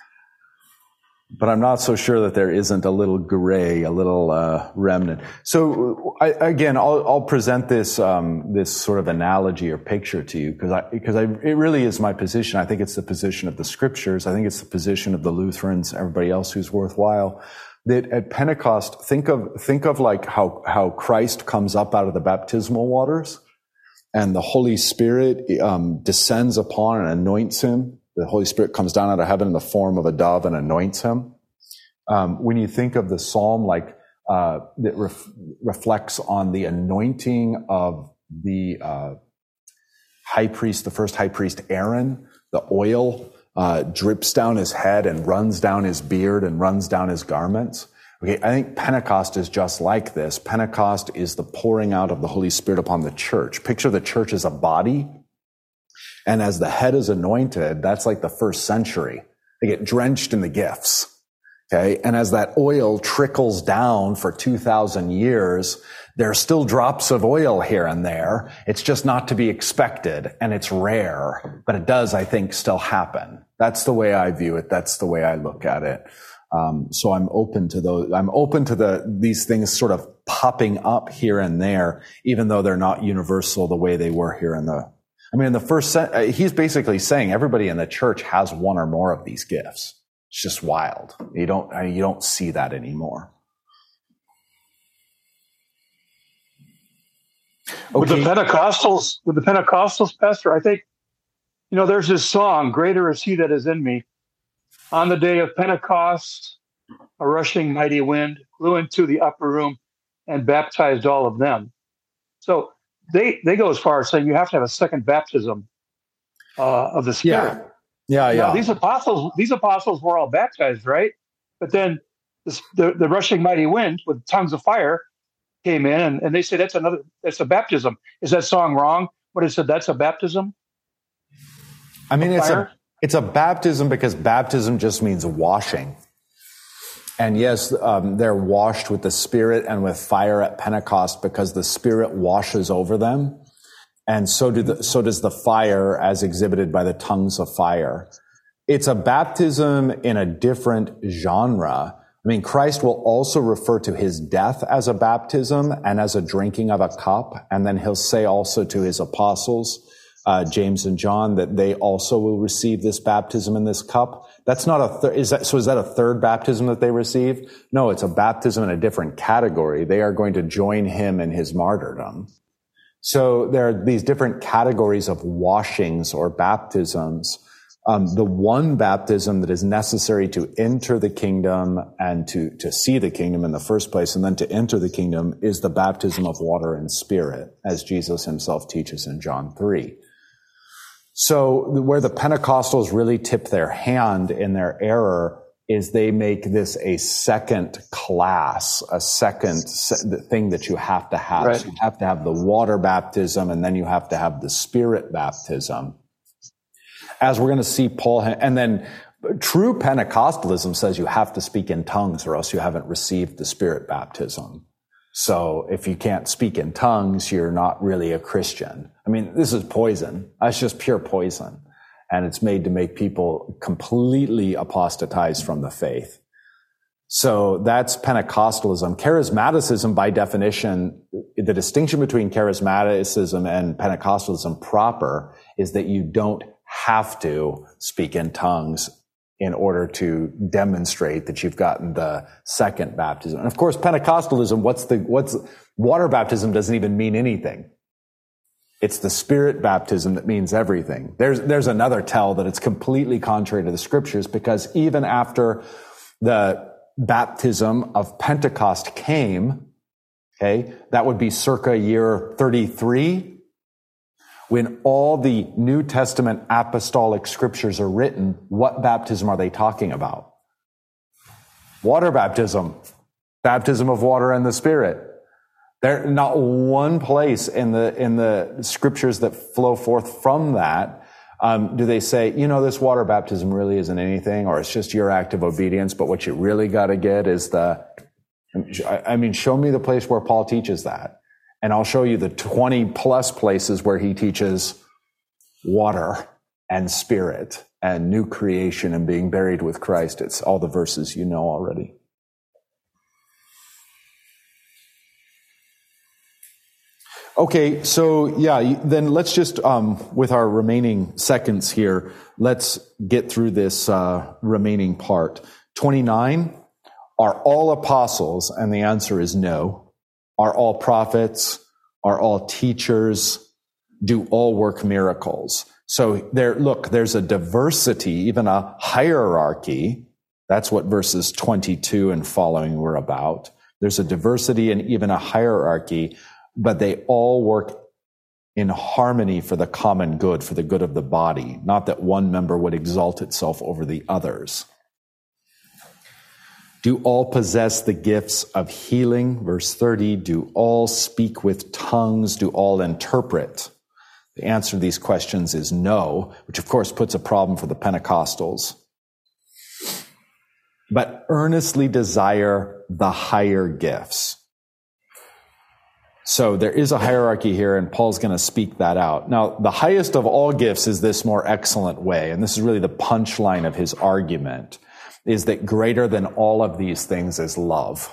But I'm not so sure that there isn't a little gray, a little uh, remnant. So I, again, I'll, I'll present this um, this sort of analogy or picture to you because I, because I, it really is my position. I think it's the position of the Scriptures. I think it's the position of the Lutherans, everybody else who's worthwhile. That at Pentecost, think of think of like how how Christ comes up out of the baptismal waters. And the Holy Spirit um, descends upon and anoints him. The Holy Spirit comes down out of heaven in the form of a dove and anoints him. Um, when you think of the psalm, like uh, that ref- reflects on the anointing of the uh, high priest, the first high priest Aaron, the oil uh, drips down his head and runs down his beard and runs down his garments. Okay, I think Pentecost is just like this. Pentecost is the pouring out of the Holy Spirit upon the church. Picture the church as a body, and as the head is anointed, that's like the first century. They get drenched in the gifts. Okay. And as that oil trickles down for two thousand years, there are still drops of oil here and there. It's just not to be expected, and it's rare, but it does, I think, still happen. That's the way I view it. That's the way I look at it. Um, so I'm open to those. I'm open to the these things sort of popping up here and there, even though they're not universal the way they were here in the. I mean, in the first set, he's basically saying everybody in the church has one or more of these gifts. It's just wild. You don't you don't see that anymore. Okay. With the Pentecostals, with the Pentecostals, Pastor, I think, you know, there's this song, "Greater is He that is in me." On the day of Pentecost, a rushing mighty wind blew into the upper room and baptized all of them. So they they go as far as saying you have to have a second baptism uh, of the Spirit. Yeah, yeah, now, yeah. These apostles, these apostles were all baptized, right? But then this, the the rushing mighty wind with tongues of fire came in, and, and they say that's another that's a baptism. Is that song wrong? What it said that's a baptism? I mean, it's fire? a it's a baptism because baptism just means washing. And yes, um, they're washed with the Spirit and with fire at Pentecost because the Spirit washes over them. And so do the, so does the fire as exhibited by the tongues of fire. It's a baptism in a different genre. I mean, Christ will also refer to his death as a baptism and as a drinking of a cup. And then he'll say also to his apostles, uh, James and John, that they also will receive this baptism in this cup. That's not a, th- is that, so is that a third baptism that they receive? No, it's a baptism in a different category. They are going to join him in his martyrdom. So there are these different categories of washings or baptisms. Um, the one baptism that is necessary to enter the kingdom and to, to see the kingdom in the first place and then to enter the kingdom is the baptism of water and Spirit, as Jesus himself teaches in John three. So where the Pentecostals really tip their hand in their error is they make this a second class, a second thing that you have to have. Right. So you have to have the water baptism and then you have to have the Spirit baptism. As we're going to see Paul, and then true Pentecostalism says you have to speak in tongues or else you haven't received the Spirit baptism. So if you can't speak in tongues, you're not really a Christian. I mean, this is poison. That's just pure poison. And it's made to make people completely apostatize from the faith. So that's Pentecostalism. Charismaticism, by definition, the distinction between charismaticism and Pentecostalism proper is that you don't have to speak in tongues in order to demonstrate that you've gotten the second baptism. And of course, Pentecostalism, what's the, what's, water baptism doesn't even mean anything. It's the Spirit baptism that means everything. There's, there's another tell that it's completely contrary to the scriptures because even after the baptism of Pentecost came, okay, that would be circa year thirty-three, when all the New Testament apostolic scriptures are written, what baptism are they talking about? Water baptism, baptism of water and the Spirit. There, not one place in the in the scriptures that flow forth from that um, do they say, you know, this water baptism really isn't anything, or it's just your act of obedience. But what you really got to get is the. I mean, show me the place where Paul teaches that, and I'll show you the twenty plus places where he teaches water and Spirit and new creation and being buried with Christ. It's all the verses you know already. Okay, so yeah, then let's just, um, with our remaining seconds here, let's get through this uh, remaining part. twenty-nine, are all apostles? And the answer is no. Are all prophets? Are all teachers? Do all work miracles? So there, look, there's a diversity, even a hierarchy. That's what verses twenty-two and following were about. There's a diversity and even a hierarchy, but they all work in harmony for the common good, for the good of the body, not that one member would exalt itself over the others. Do all possess the gifts of healing? Verse thirty, do all speak with tongues? Do all interpret? The answer to these questions is no, which of course puts a problem for the Pentecostals. but earnestly desire the higher gifts. So there is a hierarchy here, and Paul's going to speak that out. Now, the highest of all gifts is this more excellent way, and this is really the punchline of his argument, is that greater than all of these things is love.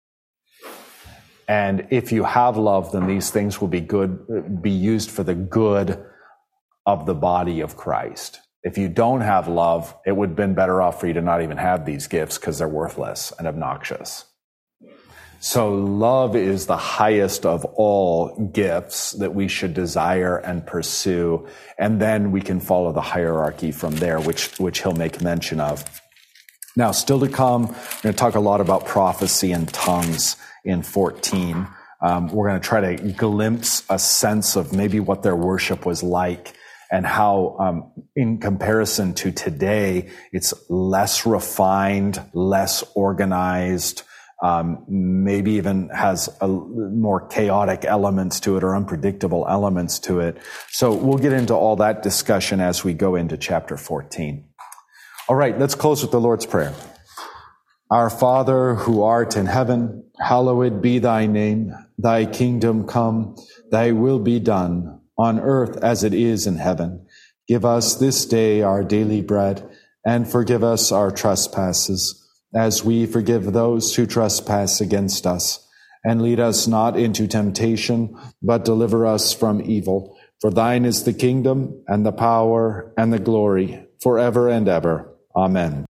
And if you have love, then these things will be good, be used for the good of the body of Christ. If you don't have love, it would have been better off for you to not even have these gifts because they're worthless and obnoxious. So love is the highest of all gifts that we should desire and pursue. And then we can follow the hierarchy from there, which, which he'll make mention of. Now, still to come, we're going to talk a lot about prophecy and tongues in fourteen. Um, we're going to try to glimpse a sense of maybe what their worship was like and how, um, in comparison to today, it's less refined, less organized, Um, maybe even has a, more chaotic elements to it or unpredictable elements to it. So we'll get into all that discussion as we go into chapter fourteen. All right, let's close with the Lord's Prayer. Our Father, who art in heaven, hallowed be thy name. Thy kingdom come, thy will be done, on earth as it is in heaven. Give us this day our daily bread, and forgive us our trespasses, as we forgive those who trespass against us. And lead us not into temptation, but deliver us from evil. For thine is the kingdom, and the power, and the glory, forever and ever. Amen.